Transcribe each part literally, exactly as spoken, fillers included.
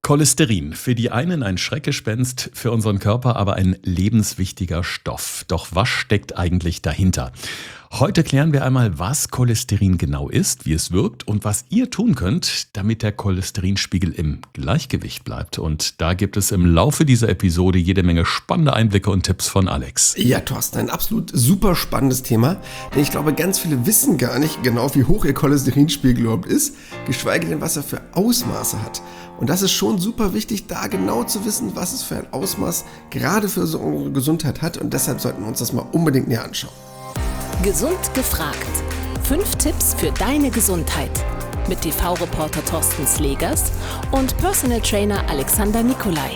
Cholesterin, für die einen ein Schreckgespenst, für unseren Körper aber ein lebenswichtiger Stoff. Doch was steckt eigentlich dahinter? Heute klären wir einmal, was Cholesterin genau ist, wie es wirkt und was ihr tun könnt, damit der Cholesterinspiegel im Gleichgewicht bleibt. Und da gibt es im Laufe dieser Episode jede Menge spannende Einblicke und Tipps von Alex. Ja, Thorsten, ein absolut super spannendes Thema, denn ich glaube, ganz viele wissen gar nicht genau, wie hoch ihr Cholesterinspiegel überhaupt ist, geschweige denn, was er für Ausmaße hat. Und das ist schon super wichtig, da genau zu wissen, was es für ein Ausmaß gerade für so unsere Gesundheit hat. Und deshalb sollten wir uns das mal unbedingt näher anschauen. Gesund gefragt. Fünf Tipps für deine Gesundheit. Mit T V-Reporter Thorsten Slegers und Personal Trainer Alexander Nikolai.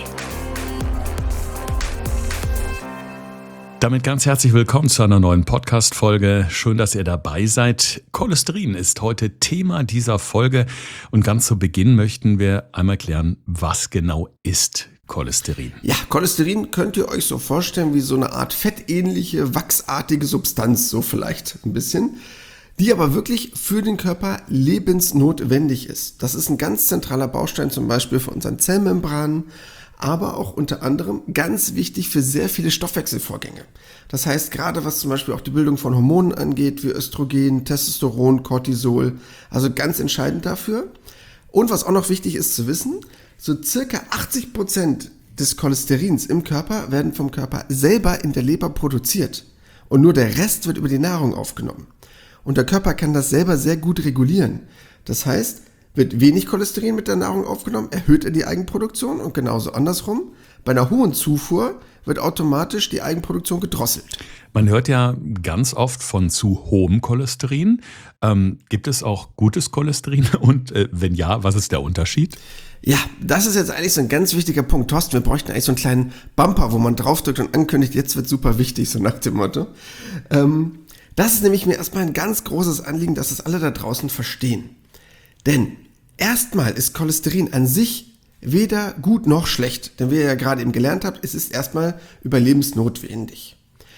Damit ganz herzlich willkommen zu einer neuen Podcast-Folge. Schön, dass ihr dabei seid. Cholesterin ist heute Thema dieser Folge. Und ganz zu Beginn möchten wir einmal klären, was genau ist Cholesterin? Ja, Cholesterin könnt ihr euch so vorstellen wie so eine Art fettähnliche, wachsartige Substanz, so vielleicht ein bisschen, die aber wirklich für den Körper lebensnotwendig ist. Das ist ein ganz zentraler Baustein zum Beispiel für unseren Zellmembranen, aber auch unter anderem ganz wichtig für sehr viele Stoffwechselvorgänge. Das heißt, gerade was zum Beispiel auch die Bildung von Hormonen angeht, wie Östrogen, Testosteron, Cortisol, also ganz entscheidend dafür. Und was auch noch wichtig ist zu wissen, so circa achtzig Prozent des Cholesterins im Körper werden vom Körper selber in der Leber produziert und nur der Rest wird über die Nahrung aufgenommen. Und der Körper kann das selber sehr gut regulieren. Das heißt, wird wenig Cholesterin mit der Nahrung aufgenommen, erhöht er die Eigenproduktion und genauso andersrum. Bei einer hohen Zufuhr wird automatisch die Eigenproduktion gedrosselt. Man hört ja ganz oft von zu hohem Cholesterin. Ähm, gibt es auch gutes Cholesterin? Und äh, wenn ja, was ist der Unterschied? Ja, das ist jetzt eigentlich so ein ganz wichtiger Punkt. Thorsten, wir bräuchten eigentlich so einen kleinen Bumper, wo man draufdrückt und ankündigt, jetzt wird super wichtig, so nach dem Motto. Ähm, das ist nämlich mir erstmal ein ganz großes Anliegen, dass es alle da draußen verstehen. Denn erstmal ist Cholesterin an sich weder gut noch schlecht. Denn wie ihr ja gerade eben gelernt habt, es ist erstmal überlebensnotwendig.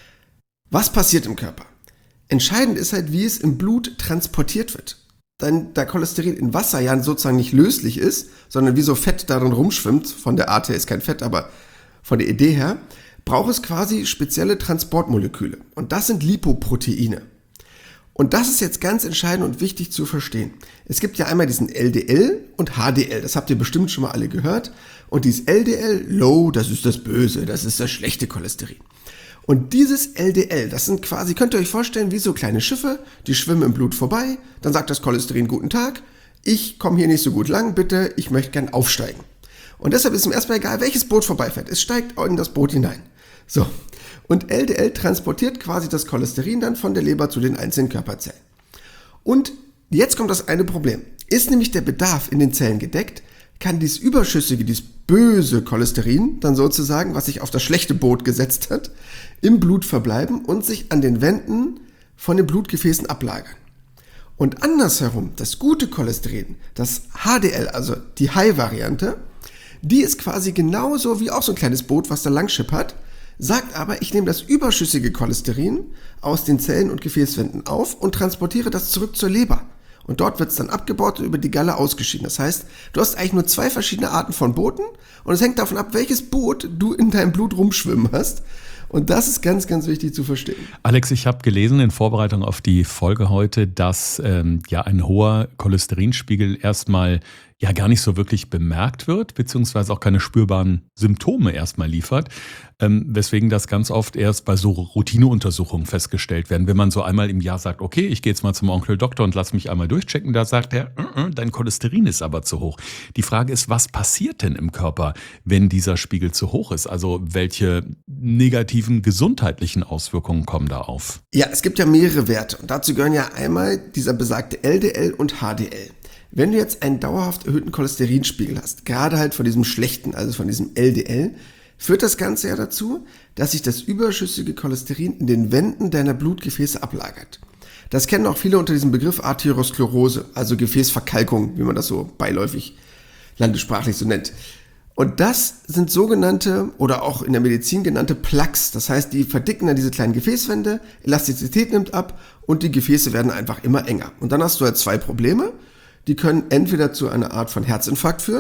Was passiert im Körper? Entscheidend ist halt, wie es im Blut transportiert wird. Denn da Cholesterin in Wasser ja sozusagen nicht löslich ist, sondern wie so Fett darin rumschwimmt, von der Art her ist kein Fett, aber von der Idee her, braucht es quasi spezielle Transportmoleküle. Und das sind Lipoproteine. Und das ist jetzt ganz entscheidend und wichtig zu verstehen. Es gibt ja einmal diesen L D L und H D L, das habt ihr bestimmt schon mal alle gehört. Und dieses L D L, Low, das ist das Böse, das ist das schlechte Cholesterin. Und dieses L D L, das sind quasi, könnt ihr euch vorstellen, wie so kleine Schiffe, die schwimmen im Blut vorbei, dann sagt das Cholesterin, guten Tag, ich komme hier nicht so gut lang, bitte, ich möchte gern aufsteigen. Und deshalb ist es ihm erstmal egal, welches Boot vorbeifährt, es steigt in das Boot hinein. So. Und L D L transportiert quasi das Cholesterin dann von der Leber zu den einzelnen Körperzellen. Und jetzt kommt das eine Problem. Ist nämlich der Bedarf in den Zellen gedeckt, kann dieses überschüssige, dieses böse Cholesterin dann sozusagen, was sich auf das schlechte Boot gesetzt hat, im Blut verbleiben und sich an den Wänden von den Blutgefäßen ablagern. Und andersherum, das gute Cholesterin, das H D L, also die High-Variante, die ist quasi genauso wie auch so ein kleines Boot, was da lang schippert, sagt aber, ich nehme das überschüssige Cholesterin aus den Zellen und Gefäßwänden auf und transportiere das zurück zur Leber. Und dort wird es dann abgebaut und über die Galle ausgeschieden. Das heißt, du hast eigentlich nur zwei verschiedene Arten von Booten und es hängt davon ab, welches Boot du in deinem Blut rumschwimmen hast. Und das ist ganz, ganz wichtig zu verstehen. Alex, ich habe gelesen in Vorbereitung auf die Folge heute, dass ähm, ja ein hoher Cholesterinspiegel erstmal ja gar nicht so wirklich bemerkt wird, beziehungsweise auch keine spürbaren Symptome erstmal liefert, ähm, weswegen das ganz oft erst bei so Routineuntersuchungen festgestellt werden. Wenn man so einmal im Jahr sagt, okay, ich gehe jetzt mal zum Onkel Doktor und lass mich einmal durchchecken, da sagt er, äh, äh, dein Cholesterin ist aber zu hoch. Die Frage ist, was passiert denn im Körper, wenn dieser Spiegel zu hoch ist? Also welche negativen gesundheitlichen Auswirkungen kommen da auf? Ja, es gibt ja mehrere Werte und dazu gehören ja einmal dieser besagte L D L und H D L. Wenn du jetzt einen dauerhaft erhöhten Cholesterinspiegel hast, gerade halt von diesem schlechten, also von diesem L D L, führt das Ganze ja dazu, dass sich das überschüssige Cholesterin in den Wänden deiner Blutgefäße ablagert. Das kennen auch viele unter diesem Begriff Arteriosklerose, also Gefäßverkalkung, wie man das so beiläufig landessprachlich so nennt. Und das sind sogenannte oder auch in der Medizin genannte Plaques. Das heißt, die verdicken dann diese kleinen Gefäßwände, Elastizität nimmt ab und die Gefäße werden einfach immer enger. Und dann hast du halt zwei Probleme. Die können entweder zu einer Art von Herzinfarkt führen,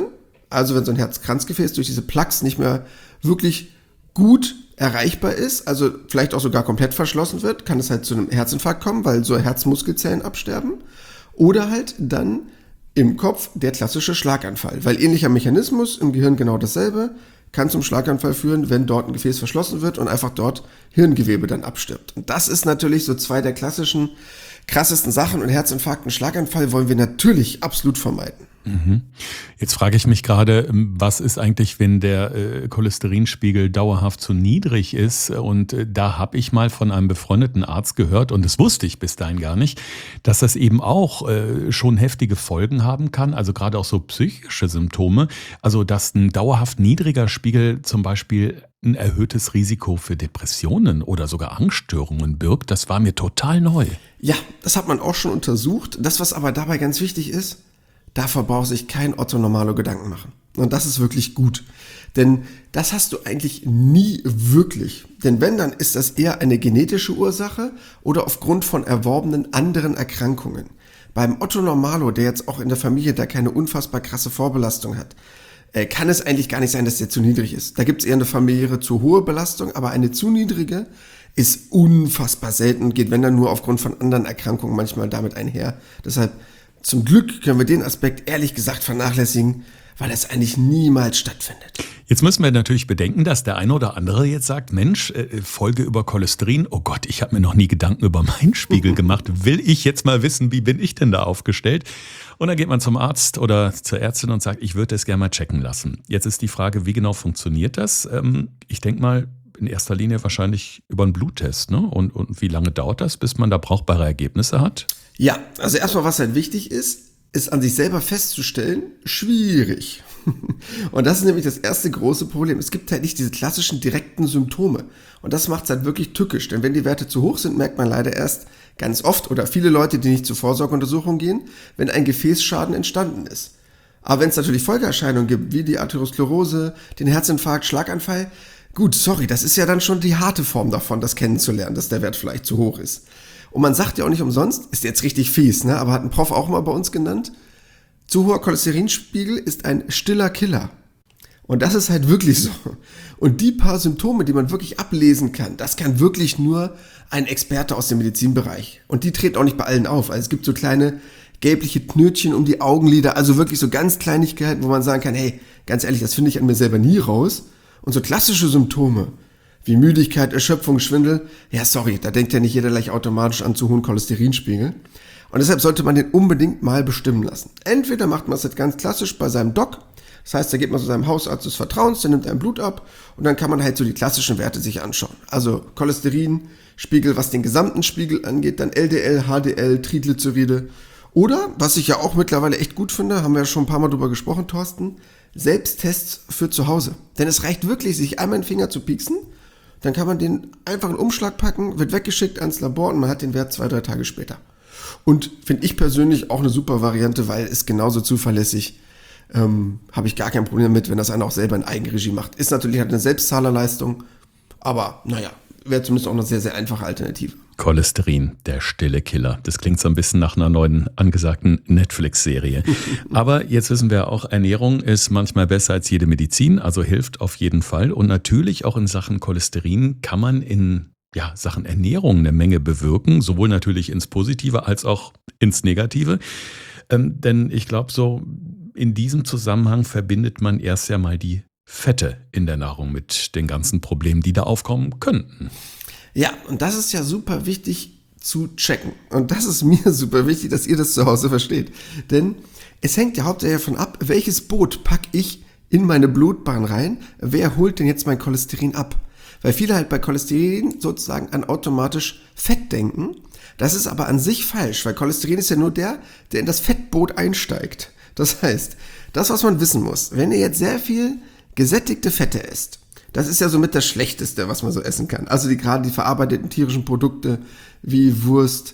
Also wenn so ein Herzkranzgefäß durch diese Plaques nicht mehr wirklich gut erreichbar ist, also vielleicht auch sogar komplett verschlossen wird, kann es halt zu einem Herzinfarkt kommen, weil so Herzmuskelzellen absterben. Oder halt dann im Kopf der klassische Schlaganfall, weil ähnlicher Mechanismus, im Gehirn genau dasselbe, kann zum Schlaganfall führen, wenn dort ein Gefäß verschlossen wird und einfach dort Hirngewebe dann abstirbt. Und das ist natürlich so zwei der klassischen, krassesten Sachen, und Herzinfarkt und Schlaganfall wollen wir natürlich absolut vermeiden. Mhm. Jetzt frage ich mich gerade, was ist eigentlich, wenn der äh, Cholesterinspiegel dauerhaft zu niedrig ist? Und äh, da habe ich mal von einem befreundeten Arzt gehört, und das wusste ich bis dahin gar nicht, dass das eben auch äh, schon heftige Folgen haben kann, also gerade auch so psychische Symptome. Also dass ein dauerhaft niedriger Spiegel zum Beispiel ein erhöhtes Risiko für Depressionen oder sogar Angststörungen birgt. Das war mir total neu. Ja, das hat man auch schon untersucht. Das, was aber dabei ganz wichtig ist, davor braucht sich kein Otto Normalo Gedanken machen. Und das ist wirklich gut. Denn das hast du eigentlich nie wirklich. Denn wenn, dann ist das eher eine genetische Ursache oder aufgrund von erworbenen anderen Erkrankungen. Beim Otto Normalo, der jetzt auch in der Familie da keine unfassbar krasse Vorbelastung hat, kann es eigentlich gar nicht sein, dass der zu niedrig ist. Da gibt es eher eine familiäre zu hohe Belastung, aber eine zu niedrige ist unfassbar selten, geht wenn dann nur aufgrund von anderen Erkrankungen manchmal damit einher. Deshalb zum Glück können wir den Aspekt ehrlich gesagt vernachlässigen, weil das eigentlich niemals stattfindet. Jetzt müssen wir natürlich bedenken, dass der eine oder andere jetzt sagt, Mensch, äh, Folge über Cholesterin, oh Gott, ich habe mir noch nie Gedanken über meinen Spiegel gemacht. Will ich jetzt mal wissen, wie bin ich denn da aufgestellt? Und dann geht man zum Arzt oder zur Ärztin und sagt, ich würde das gerne mal checken lassen. Jetzt ist die Frage, wie genau funktioniert das? Ähm, ich denke mal, in erster Linie wahrscheinlich über einen Bluttest, ne? Und, und wie lange dauert das, bis man da brauchbare Ergebnisse hat? Ja, also erstmal, was halt wichtig ist, ist an sich selber festzustellen, schwierig. Und das ist nämlich das erste große Problem. Es gibt halt nicht diese klassischen direkten Symptome. Und das macht es halt wirklich tückisch. Denn wenn die Werte zu hoch sind, merkt man leider erst ganz oft oder viele Leute, die nicht zur Vorsorgeuntersuchung gehen, wenn ein Gefäßschaden entstanden ist. Aber wenn es natürlich Folgeerscheinungen gibt, wie die Arteriosklerose, den Herzinfarkt, Schlaganfall, gut, sorry, das ist ja dann schon die harte Form davon, das kennenzulernen, dass der Wert vielleicht zu hoch ist. Und man sagt ja auch nicht umsonst, ist jetzt richtig fies, ne? Aber hat ein Prof auch mal bei uns genannt, zu hoher Cholesterinspiegel ist ein stiller Killer. Und das ist halt wirklich so. Und die paar Symptome, die man wirklich ablesen kann, das kann wirklich nur ein Experte aus dem Medizinbereich. Und die treten auch nicht bei allen auf. Also es gibt so kleine gelbliche Knötchen um die Augenlider, also wirklich so ganz Kleinigkeiten, wo man sagen kann, hey, ganz ehrlich, das finde ich an mir selber nie raus. Und so klassische Symptome wie Müdigkeit, Erschöpfung, Schwindel, ja sorry, da denkt ja nicht jeder gleich automatisch an zu hohen Cholesterinspiegel. Und deshalb sollte man den unbedingt mal bestimmen lassen. Entweder macht man es jetzt ganz klassisch bei seinem Doc, das heißt, da geht man zu seinem Hausarzt des Vertrauens, der nimmt ein Blut ab und dann kann man halt so die klassischen Werte sich anschauen. Also Cholesterinspiegel, was den gesamten Spiegel angeht, dann L D L, H D L, Triglyceride. Oder, was ich ja auch mittlerweile echt gut finde, haben wir ja schon ein paar Mal drüber gesprochen, Thorsten, Selbsttests für zu Hause. Denn es reicht wirklich, sich einmal den Finger zu pieksen, dann kann man den einfach in einen Umschlag packen, wird weggeschickt ans Labor und man hat den Wert zwei, drei Tage später. Und finde ich persönlich auch eine super Variante, weil es genauso zuverlässig, ähm, habe ich gar kein Problem damit, wenn das einer auch selber in Eigenregie macht. Ist natürlich halt eine Selbstzahlerleistung, aber naja, wäre zumindest auch eine sehr, sehr einfache Alternative. Cholesterin, der stille Killer. Das klingt so ein bisschen nach einer neuen angesagten Netflix-Serie. Aber jetzt wissen wir auch, Ernährung ist manchmal besser als jede Medizin, also hilft auf jeden Fall. Und natürlich auch in Sachen Cholesterin kann man in ja, Sachen Ernährung eine Menge bewirken, sowohl natürlich ins Positive als auch ins Negative. Ähm, denn ich glaube, so in diesem Zusammenhang verbindet man erst ja mal die Fette in der Nahrung mit den ganzen Problemen, die da aufkommen könnten. Ja, und das ist ja super wichtig zu checken. Und das ist mir super wichtig, dass ihr das zu Hause versteht. Denn es hängt ja hauptsächlich davon ab, welches Boot packe ich in meine Blutbahn rein, wer holt denn jetzt mein Cholesterin ab? Weil viele halt bei Cholesterin sozusagen an automatisch Fett denken. Das ist aber an sich falsch, weil Cholesterin ist ja nur der, der in das Fettboot einsteigt. Das heißt, das, was man wissen muss, wenn ihr jetzt sehr viel gesättigte Fette esst, das ist ja somit das Schlechteste, was man so essen kann. Also die, gerade die verarbeiteten tierischen Produkte wie Wurst,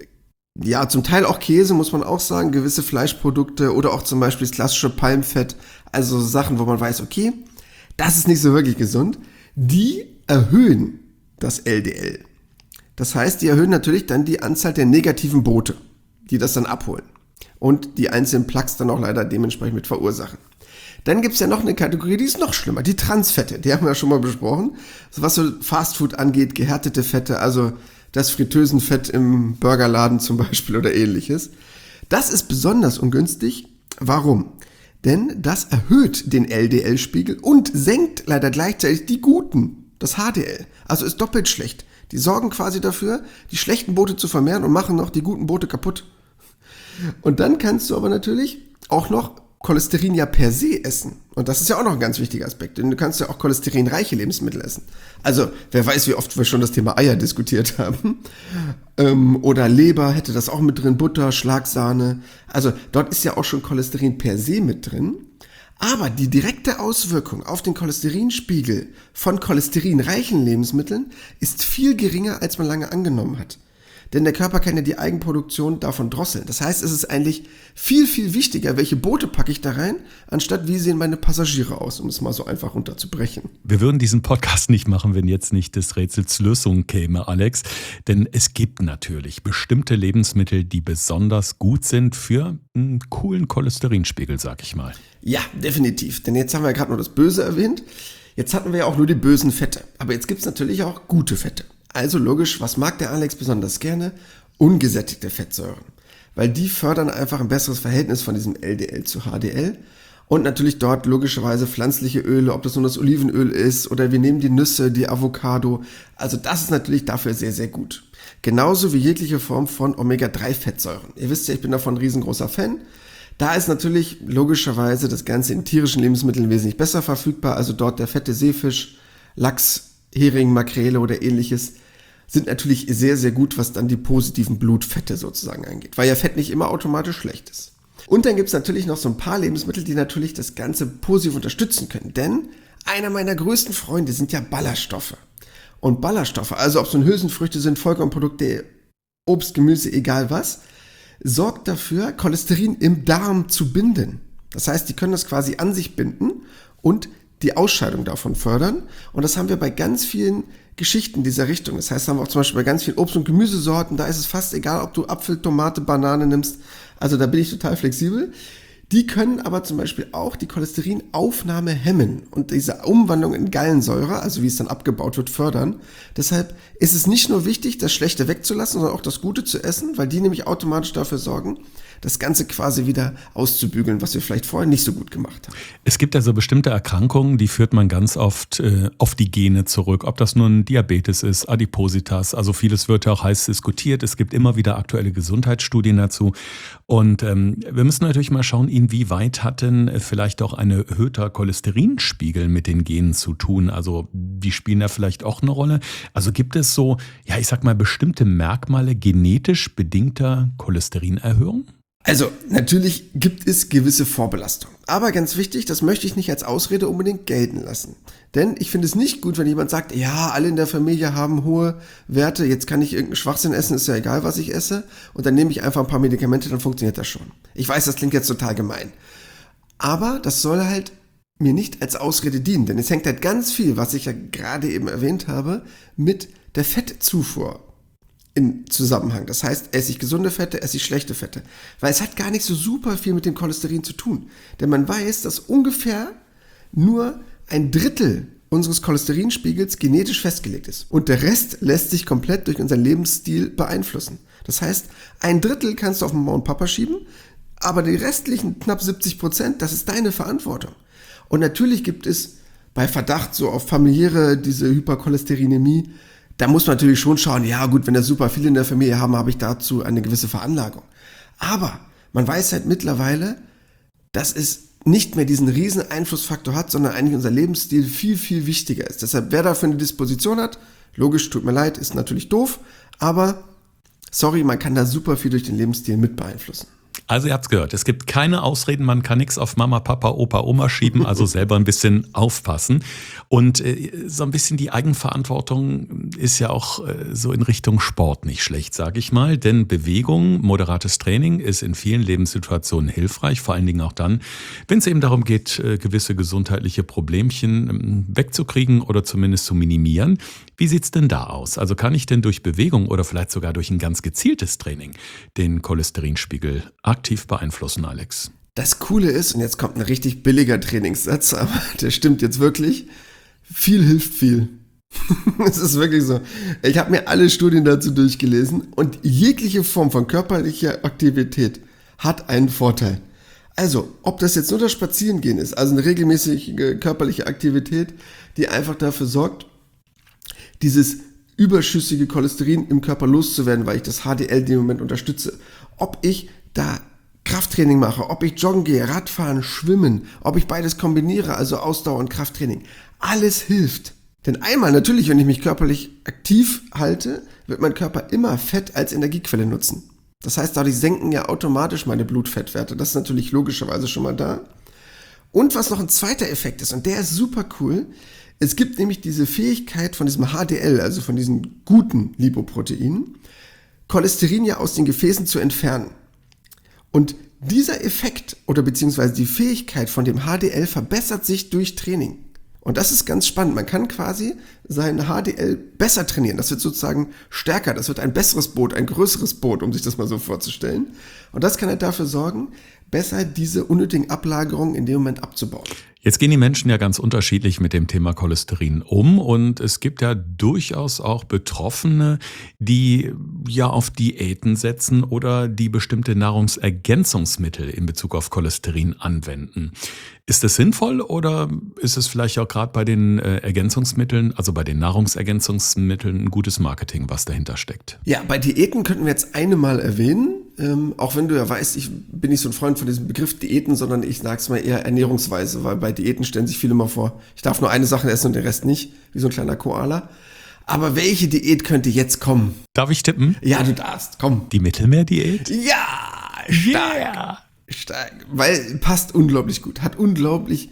ja zum Teil auch Käse, muss man auch sagen, gewisse Fleischprodukte oder auch zum Beispiel das klassische Palmfett, also Sachen, wo man weiß, okay, das ist nicht so wirklich gesund, die erhöhen das L D L. Das heißt, die erhöhen natürlich dann die Anzahl der negativen Boote, die das dann abholen und die einzelnen Plaques dann auch leider dementsprechend mit verursachen. Dann gibt es ja noch eine Kategorie, die ist noch schlimmer, die Transfette. Die haben wir ja schon mal besprochen. Also was so Fastfood angeht, gehärtete Fette, also das Fritteusenfett im Burgerladen zum Beispiel oder ähnliches. Das ist besonders ungünstig. Warum? Denn das erhöht den L D L-Spiegel und senkt leider gleichzeitig die guten, das H D L. Also ist doppelt schlecht. Die sorgen quasi dafür, die schlechten Boote zu vermehren und machen noch die guten Boote kaputt. Und dann kannst du aber natürlich auch noch Cholesterin ja per se essen. Und das ist ja auch noch ein ganz wichtiger Aspekt, denn du kannst ja auch cholesterinreiche Lebensmittel essen. Also, wer weiß, wie oft wir schon das Thema Eier diskutiert haben. Ähm, oder Leber hätte das auch mit drin, Butter, Schlagsahne. Also, dort ist ja auch schon Cholesterin per se mit drin. Aber die direkte Auswirkung auf den Cholesterinspiegel von cholesterinreichen Lebensmitteln ist viel geringer, als man lange angenommen hat. Denn der Körper kann ja die Eigenproduktion davon drosseln. Das heißt, es ist eigentlich viel, viel wichtiger, welche Boote packe ich da rein, anstatt wie sehen meine Passagiere aus, um es mal so einfach runterzubrechen. Wir würden diesen Podcast nicht machen, wenn jetzt nicht des Rätsels Lösung käme, Alex. Denn es gibt natürlich bestimmte Lebensmittel, die besonders gut sind für einen coolen Cholesterinspiegel, sag ich mal. Ja, definitiv. Denn jetzt haben wir ja gerade nur das Böse erwähnt. Jetzt hatten wir ja auch nur die bösen Fette. Aber jetzt gibt es natürlich auch gute Fette. Also logisch, was mag der Alex besonders gerne? Ungesättigte Fettsäuren. Weil die fördern einfach ein besseres Verhältnis von diesem L D L zu H D L. Und natürlich dort logischerweise pflanzliche Öle, ob das nun das Olivenöl ist oder wir nehmen die Nüsse, die Avocado. Also das ist natürlich dafür sehr, sehr gut. Genauso wie jegliche Form von Omega drei Fettsäuren. Ihr wisst ja, ich bin davon ein riesengroßer Fan. Da ist natürlich logischerweise das Ganze in tierischen Lebensmitteln wesentlich besser verfügbar. Also dort der fette Seefisch, Lachs, Hering, Makrele oder ähnliches sind natürlich sehr, sehr gut, was dann die positiven Blutfette sozusagen angeht, weil ja Fett nicht immer automatisch schlecht ist. Und dann gibt es natürlich noch so ein paar Lebensmittel, die natürlich das Ganze positiv unterstützen können, denn einer meiner größten Freunde sind ja Ballaststoffe. Und Ballaststoffe, also ob es nun Hülsenfrüchte sind, Vollkornprodukte, Obst, Gemüse, egal was, sorgt dafür, Cholesterin im Darm zu binden. Das heißt, die können das quasi an sich binden und die Ausscheidung davon fördern. Und das haben wir bei ganz vielen Geschichten dieser Richtung. Das heißt, haben wir auch zum Beispiel bei ganz vielen Obst- und Gemüsesorten, da ist es fast egal, ob du Apfel, Tomate, Banane nimmst. Also da bin ich total flexibel. Die können aber zum Beispiel auch die Cholesterinaufnahme hemmen und diese Umwandlung in Gallensäure, also wie es dann abgebaut wird, fördern. Deshalb ist es nicht nur wichtig, das Schlechte wegzulassen, sondern auch das Gute zu essen, weil die nämlich automatisch dafür sorgen, das Ganze quasi wieder auszubügeln, was wir vielleicht vorher nicht so gut gemacht haben. Es gibt also bestimmte Erkrankungen, die führt man ganz oft äh, auf die Gene zurück. Ob das nun Diabetes ist, Adipositas, also vieles wird ja auch heiß diskutiert. Es gibt immer wieder aktuelle Gesundheitsstudien dazu. Und ähm, wir müssen natürlich mal schauen, inwieweit hat denn vielleicht auch ein erhöhter Cholesterinspiegel mit den Genen zu tun? Also die spielen da vielleicht auch eine Rolle. Also gibt es so, ja ich sag mal, bestimmte Merkmale genetisch bedingter Cholesterinerhöhung? Also, natürlich gibt es gewisse Vorbelastung. Aber ganz wichtig, das möchte ich nicht als Ausrede unbedingt gelten lassen. Denn ich finde es nicht gut, wenn jemand sagt, ja, alle in der Familie haben hohe Werte, jetzt kann ich irgendeinen Schwachsinn essen, ist ja egal, was ich esse. Und dann nehme ich einfach ein paar Medikamente, dann funktioniert das schon. Ich weiß, das klingt jetzt total gemein. Aber das soll halt mir nicht als Ausrede dienen. Denn es hängt halt ganz viel, was ich ja gerade eben erwähnt habe, mit der Fettzufuhr in Zusammenhang. Das heißt, esse ich gesunde Fette, esse ich schlechte Fette. Weil es hat gar nicht so super viel mit dem Cholesterin zu tun. Denn man weiß, dass ungefähr nur ein Drittel unseres Cholesterinspiegels genetisch festgelegt ist. Und der Rest lässt sich komplett durch unseren Lebensstil beeinflussen. Das heißt, ein Drittel kannst du auf Mama und Papa schieben, aber die restlichen knapp siebzig Prozent, das ist deine Verantwortung. Und natürlich gibt es bei Verdacht so auf familiäre, diese Hypercholesterinämie, da muss man natürlich schon schauen, ja gut, wenn das super viele in der Familie haben, habe ich dazu eine gewisse Veranlagung. Aber man weiß halt mittlerweile, dass es nicht mehr diesen riesen Einflussfaktor hat, sondern eigentlich unser Lebensstil viel, viel wichtiger ist. Deshalb, wer dafür eine Disposition hat, logisch, tut mir leid, ist natürlich doof, aber sorry, man kann da super viel durch den Lebensstil mit beeinflussen. Also ihr habt's gehört, es gibt keine Ausreden, man kann nichts auf Mama, Papa, Opa, Oma schieben, also selber ein bisschen aufpassen. Und äh, so ein bisschen die Eigenverantwortung ist ja auch äh, so in Richtung Sport nicht schlecht, sage ich mal. Denn Bewegung, moderates Training ist in vielen Lebenssituationen hilfreich, vor allen Dingen auch dann, wenn es eben darum geht, äh, gewisse gesundheitliche Problemchen äh, wegzukriegen oder zumindest zu minimieren. Wie sieht's denn da aus? Also kann ich denn durch Bewegung oder vielleicht sogar durch ein ganz gezieltes Training den Cholesterinspiegel aktiv beeinflussen, Alex? Das Coole ist, und jetzt kommt ein richtig billiger Trainingssatz, aber der stimmt jetzt wirklich, viel hilft viel. Es ist wirklich so. Ich habe mir alle Studien dazu durchgelesen und jegliche Form von körperlicher Aktivität hat einen Vorteil. Also, ob das jetzt nur das Spazierengehen ist, also eine regelmäßige körperliche Aktivität, die einfach dafür sorgt, dieses überschüssige Cholesterin im Körper loszuwerden, weil ich das H D L in dem Moment unterstütze. Ob ich da Krafttraining mache, ob ich joggen gehe, Radfahren, schwimmen, ob ich beides kombiniere, also Ausdauer und Krafttraining. Alles hilft. Denn einmal natürlich, wenn ich mich körperlich aktiv halte, wird mein Körper immer Fett als Energiequelle nutzen. Das heißt, dadurch senken ja automatisch meine Blutfettwerte. Das ist natürlich logischerweise schon mal da. Und was noch ein zweiter Effekt ist, und der ist super cool, es gibt nämlich diese Fähigkeit von diesem H D L, also von diesen guten Lipoproteinen, Cholesterin ja aus den Gefäßen zu entfernen. Und dieser Effekt oder beziehungsweise die Fähigkeit von dem H D L verbessert sich durch Training. Und das ist ganz spannend. Man kann quasi sein H D L besser trainieren. Das wird sozusagen stärker. Das wird ein besseres Boot, ein größeres Boot, um sich das mal so vorzustellen. Und das kann halt dafür sorgen, besser diese unnötigen Ablagerungen in dem Moment abzubauen. Jetzt gehen die Menschen ja ganz unterschiedlich mit dem Thema Cholesterin um und es gibt ja durchaus auch Betroffene, die ja auf Diäten setzen oder die bestimmte Nahrungsergänzungsmittel in Bezug auf Cholesterin anwenden. Ist das sinnvoll oder ist es vielleicht auch gerade bei den äh, Ergänzungsmitteln, also bei den Nahrungsergänzungsmitteln, ein gutes Marketing, was dahinter steckt? Ja, bei Diäten könnten wir jetzt eine mal erwähnen. Ähm, auch wenn du ja weißt, ich bin nicht so ein Freund von diesem Begriff Diäten, sondern ich sag's mal eher Ernährungsweise, weil bei Diäten stellen sich viele mal vor, ich darf nur eine Sache essen und den Rest nicht, wie so ein kleiner Koala. Aber welche Diät könnte jetzt kommen? Darf ich tippen? Ja, du darfst, komm. Die Mittelmeerdiät? Ja, stark, Yeah. stark, weil passt unglaublich gut, hat unglaublich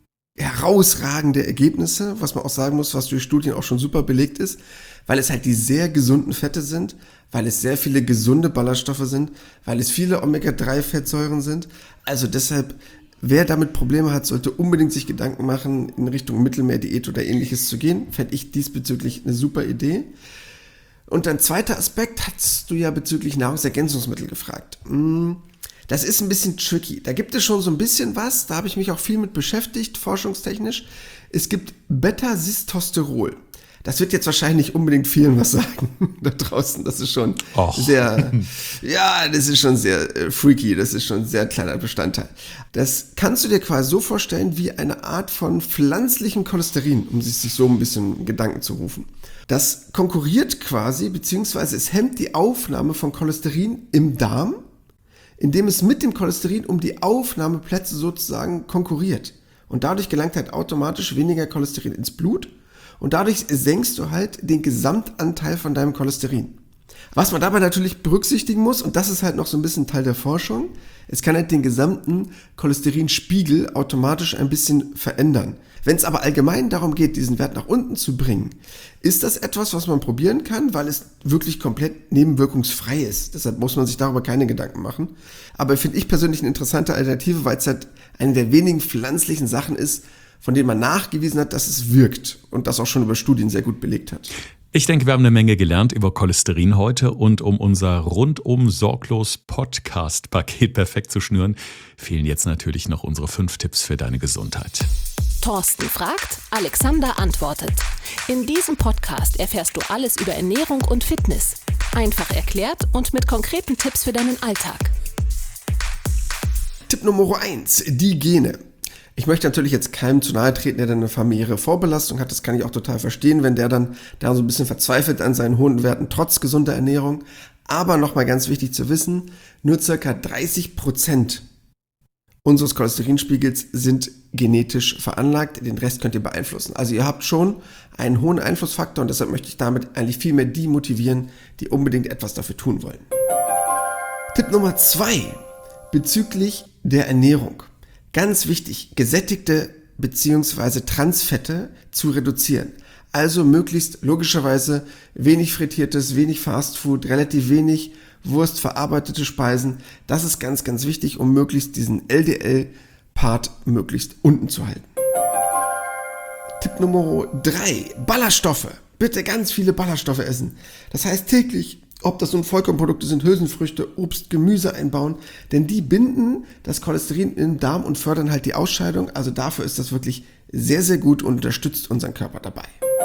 herausragende Ergebnisse, was man auch sagen muss, was durch Studien auch schon super belegt ist, weil es halt die sehr gesunden Fette sind, weil es sehr viele gesunde Ballaststoffe sind, weil es viele Omega drei Fettsäuren sind. Also deshalb, wer damit Probleme hat, sollte unbedingt sich Gedanken machen, in Richtung Mittelmeerdiät oder ähnliches zu gehen. Fände ich diesbezüglich eine super Idee. Und ein zweiter Aspekt hast du ja bezüglich Nahrungsergänzungsmittel gefragt. Das ist ein bisschen tricky. Da gibt es schon so ein bisschen was, da habe ich mich auch viel mit beschäftigt, forschungstechnisch. Es gibt Beta-Sistosterol. Das wird jetzt wahrscheinlich nicht unbedingt vielen was sagen da draußen. Das ist schon Och. sehr, ja, das ist schon sehr äh, freaky. Das ist schon ein sehr kleiner Bestandteil. Das kannst du dir quasi so vorstellen wie eine Art von pflanzlichem Cholesterin, um sich so ein bisschen Gedanken zu rufen. Das konkurriert quasi, beziehungsweise es hemmt die Aufnahme von Cholesterin im Darm, indem es mit dem Cholesterin um die Aufnahmeplätze sozusagen konkurriert. Und dadurch gelangt halt automatisch weniger Cholesterin ins Blut. Und dadurch senkst du halt den Gesamtanteil von deinem Cholesterin. Was man dabei natürlich berücksichtigen muss, und das ist halt noch so ein bisschen Teil der Forschung, es kann halt den gesamten Cholesterinspiegel automatisch ein bisschen verändern. Wenn es aber allgemein darum geht, diesen Wert nach unten zu bringen, ist das etwas, was man probieren kann, weil es wirklich komplett nebenwirkungsfrei ist. Deshalb muss man sich darüber keine Gedanken machen. Aber finde ich persönlich eine interessante Alternative, weil es halt eine der wenigen pflanzlichen Sachen ist, von denen man nachgewiesen hat, dass es wirkt und das auch schon über Studien sehr gut belegt hat. Ich denke, wir haben eine Menge gelernt über Cholesterin heute und um unser rundum sorglos Podcast-Paket perfekt zu schnüren, fehlen jetzt natürlich noch unsere fünf Tipps für deine Gesundheit. Thorsten fragt, Alexander antwortet. In diesem Podcast erfährst du alles über Ernährung und Fitness. Einfach erklärt und mit konkreten Tipps für deinen Alltag. Tipp Nummer eins, die Gene. Ich möchte natürlich jetzt keinem zu nahe treten, der dann eine familiäre Vorbelastung hat. Das kann ich auch total verstehen, wenn der dann da so ein bisschen verzweifelt an seinen hohen Werten trotz gesunder Ernährung. Aber nochmal ganz wichtig zu wissen, nur ca. dreißig Prozent unseres Cholesterinspiegels sind genetisch veranlagt. Den Rest könnt ihr beeinflussen. Also ihr habt schon einen hohen Einflussfaktor und deshalb möchte ich damit eigentlich viel mehr die motivieren, die unbedingt etwas dafür tun wollen. Tipp Nummer zwei bezüglich der Ernährung. Ganz wichtig, gesättigte bzw. Transfette zu reduzieren. Also möglichst logischerweise wenig frittiertes, wenig Fastfood, relativ wenig Wurst, verarbeitete Speisen. Das ist ganz, ganz wichtig, um möglichst diesen L D L-Part möglichst unten zu halten. Tipp Nummer drei, Ballaststoffe. Bitte ganz viele Ballaststoffe essen. Das heißt täglich ob das nun Vollkornprodukte sind, Hülsenfrüchte, Obst, Gemüse einbauen, denn die binden das Cholesterin im Darm und fördern halt die Ausscheidung. Also dafür ist das wirklich sehr, sehr gut und unterstützt unseren Körper dabei.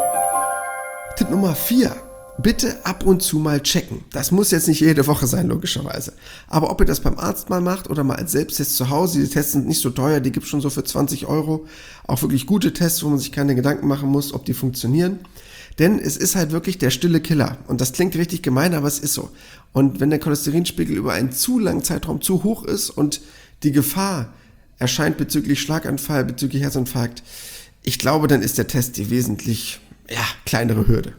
Tipp Nummer vier. Bitte ab und zu mal checken. Das muss jetzt nicht jede Woche sein, logischerweise. Aber ob ihr das beim Arzt mal macht oder mal als Selbsttest zu Hause, die Tests sind nicht so teuer, die gibt es schon so für zwanzig Euro. Auch wirklich gute Tests, wo man sich keine Gedanken machen muss, ob die funktionieren. Denn es ist halt wirklich der stille Killer. Und das klingt richtig gemein, aber es ist so. Und wenn der Cholesterinspiegel über einen zu langen Zeitraum zu hoch ist und die Gefahr erscheint bezüglich Schlaganfall, bezüglich Herzinfarkt, ich glaube, dann ist der Test die wesentlich ja, kleinere Hürde.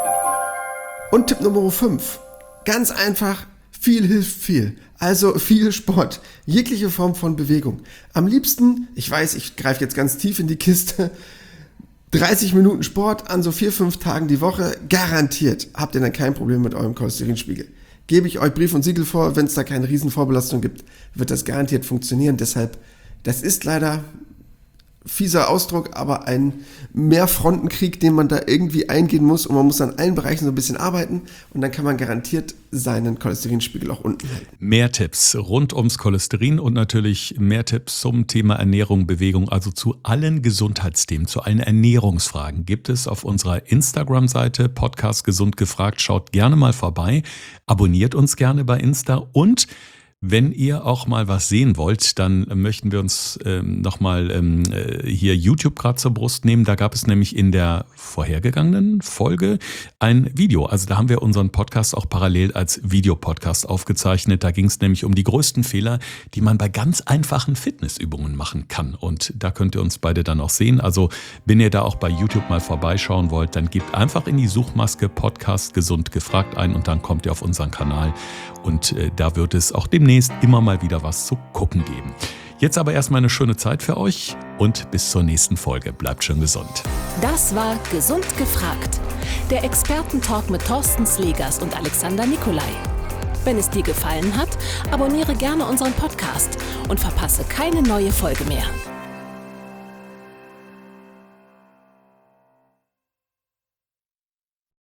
Und Tipp Nummer fünf. Ganz einfach, viel hilft viel. Also viel Sport, jegliche Form von Bewegung. Am liebsten, ich weiß, ich greife jetzt ganz tief in die Kiste, dreißig Minuten Sport an so vier, fünf Tagen die Woche, garantiert habt ihr dann kein Problem mit eurem Cholesterinspiegel. Gebe ich euch Brief und Siegel vor, wenn es da keine riesen Vorbelastung gibt, wird das garantiert funktionieren. Deshalb, das ist leider fieser Ausdruck, aber ein Mehrfrontenkrieg, den man da irgendwie eingehen muss und man muss an allen Bereichen so ein bisschen arbeiten und dann kann man garantiert seinen Cholesterinspiegel auch unten halten. Mehr Tipps rund ums Cholesterin und natürlich mehr Tipps zum Thema Ernährung, Bewegung, also zu allen Gesundheitsthemen, zu allen Ernährungsfragen gibt es auf unserer Instagram-Seite Podcast Gesund gefragt. Schaut gerne mal vorbei, abonniert uns gerne bei Insta und wenn ihr auch mal was sehen wollt, dann möchten wir uns ähm, nochmal ähm, hier YouTube gerade zur Brust nehmen. Da gab es nämlich in der vorhergegangenen Folge ein Video. Also da haben wir unseren Podcast auch parallel als Videopodcast aufgezeichnet. Da ging es nämlich um die größten Fehler, die man bei ganz einfachen Fitnessübungen machen kann. Und da könnt ihr uns beide dann auch sehen. Also wenn ihr da auch bei YouTube mal vorbeischauen wollt, dann gebt einfach in die Suchmaske Podcast Gesund gefragt ein und dann kommt ihr auf unseren Kanal. Und äh, da wird es auch demnächst immer mal wieder was zu gucken geben. Jetzt aber erstmal eine schöne Zeit für euch und bis zur nächsten Folge. Bleibt schön gesund. Das war Gesund gefragt. Der Expertentalk mit Thorsten Slegers und Alexander Nikolai. Wenn es dir gefallen hat, abonniere gerne unseren Podcast und verpasse keine neue Folge mehr.